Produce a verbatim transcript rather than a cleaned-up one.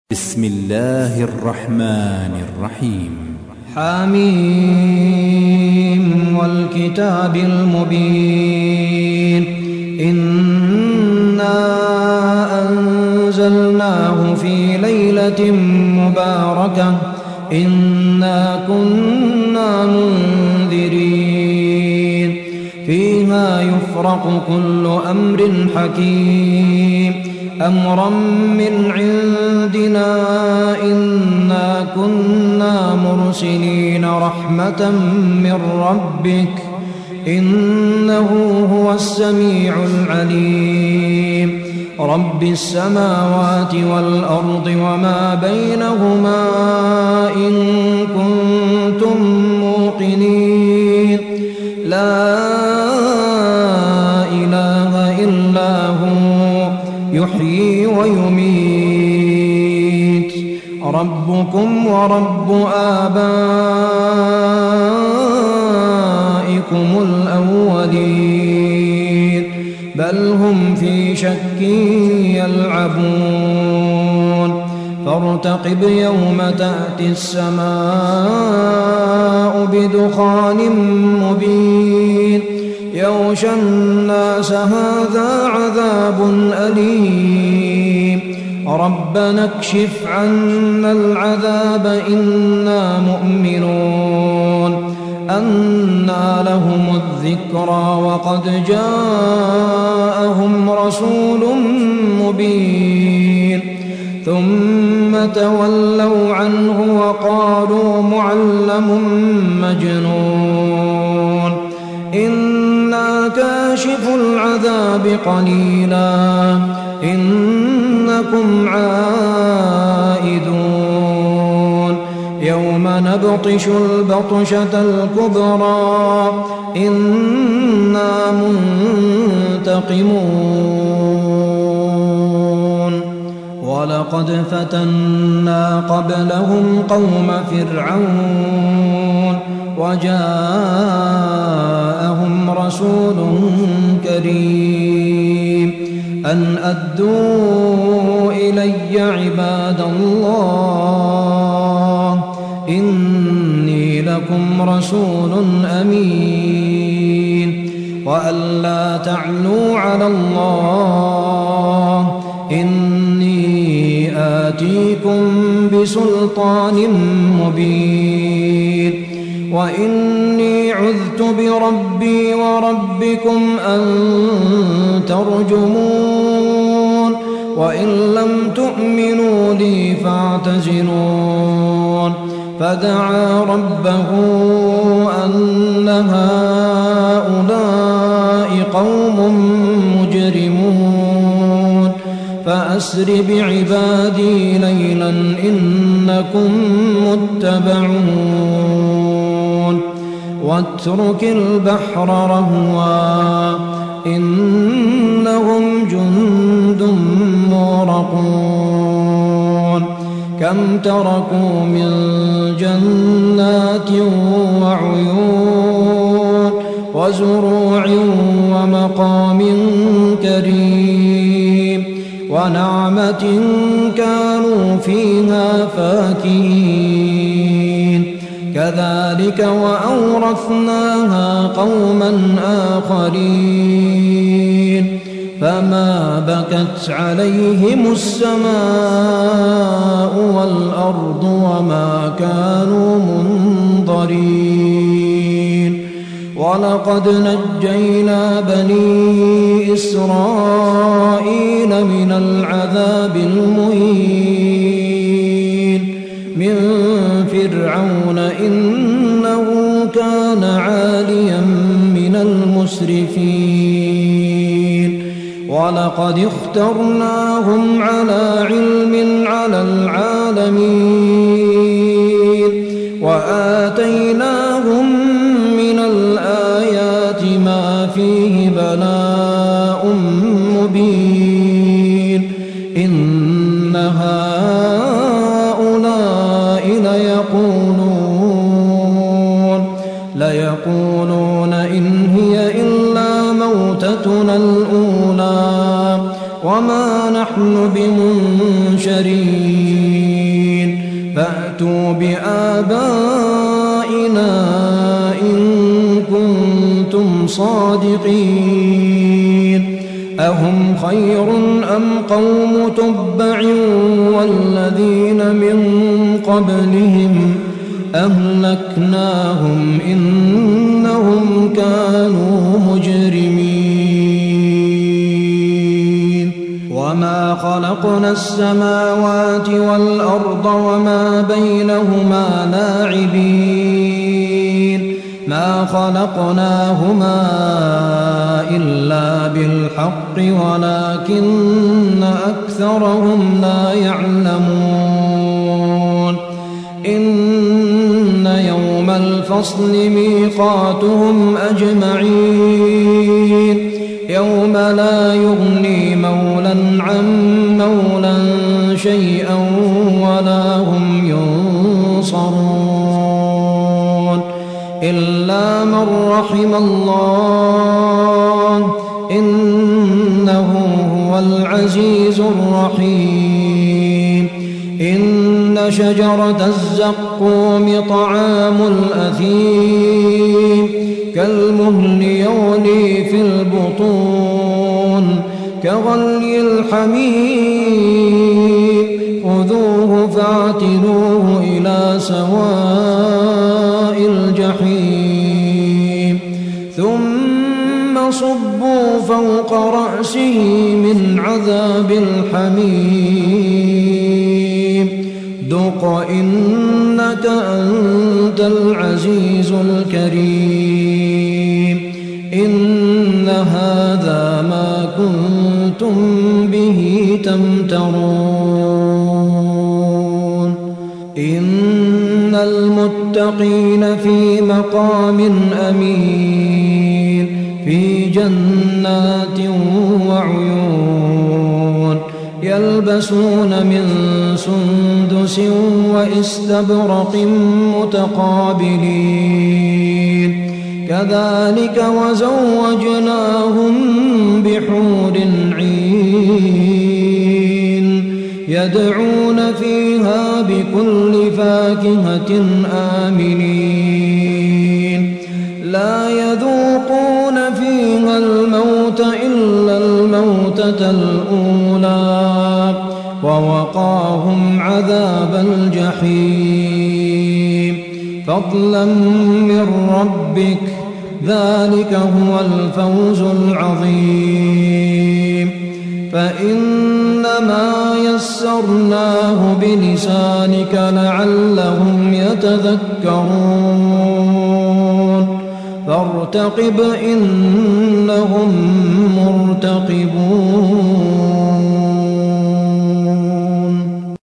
بسم الله الرحمن الرحيم. حميم والكتاب المبين إنا أنزلناه في ليلة مباركة إنا كنا منذرين فيها يفرق كل أمر حكيم أمرا من عندنا إنا كنا مرسلين رحمة من ربك إنه هو السميع العليم رب السماوات والأرض وما بينهما إن كنتم موقنين لا إله إلا هو يحيي ويميت ربكم ورب آبائكم الأولين بل هم في شك يلعبون فارتقب يوم تأتي السماء بدخان مبين يغشى الناس هذا عذاب أليم ربنا اكشف عنا العذاب إنا مؤمنون أنى لهم الذكرى وقد جاءهم رسول مبين ثم تولوا عنه وقالوا معلم مجنون إنا كاشف العذاب قليلا إنكم عائدون يوم نبطش البطشة الكبرى إنا منتقمون ولقد فتنا قبلهم قوم فرعون وجاءهم رسول كريم أن أدوا إلي عباد الله إني لكم رسول أمين وأن لا تعلوا على الله إني آتيكم بسلطان مبين وإني عذت بربي وربكم أن ترجمون وإن لم تؤمنوا لي فاعتزلون فدعا ربه أن هؤلاء قوم مجرمون فأسر بعبادي ليلا إنكم متبعون واترك البحر رهوا إنهم جند مغرقون كم تركوا من جنات وعيون وزروع ومقام كريم ونعمة كانوا فيها فاكهين كذلك وأورثناها قوما آخرين فما بكت عليهم السماء والأرض وما كانوا منظرين ولقد نجينا بني إسرائيل من العذاب المهين من فرعون إنه كان عاليا من المسرفين ولقد اخترناهم على علم على العالمين وآتيناهم من الآيات ما فيه بلاء مبين إن هؤلاء ليقولون ليقولون إن هي إلا موتتنا الأولى. وما نحن بمنشرين فأتوا بآبائنا إن كنتم صادقين أهم خير أم قوم تبع والذين من قبلهم أهلكناهم إنهم كانوا مجرمين وما خلقنا السماوات والأرض وما بينهما لاعبين ما خلقناهما إلا بالحق ولكن أكثرهم لا يعلمون إن يوم الفصل ميقاتهم أجمعين يوم لا يغني مولى عن مولى شيئا ولا هم ينصرون إلا من رحم الله إنه هو العزيز الرحيم إن شجرة الزقوم طعام الأثيم كالمهل يغلي في البطون كغلي الحميم خذوه فاعتلوه إلى سواء الجحيم ثم صبوا فوق رأسه من عذاب الحميم ذق إنك أنت العزيز الكريم إن هذا ما كنتم به تمترون إن المتقين في مقام أمين في جنات وعيون يلبسون من سندس وإستبرق متقابلين كذلك وزوجناهم بحور عين يدعون فيها بكل فاكهة آمنين لا يذوقون فيها الموت إلا الموتة الأولى ووقاهم عذاب الجحيم فضلا من ربك ذلك هو الفوز العظيم فإنما يسرناه بلسانك لعلهم يتذكرون فارتقب إنهم مرتقبون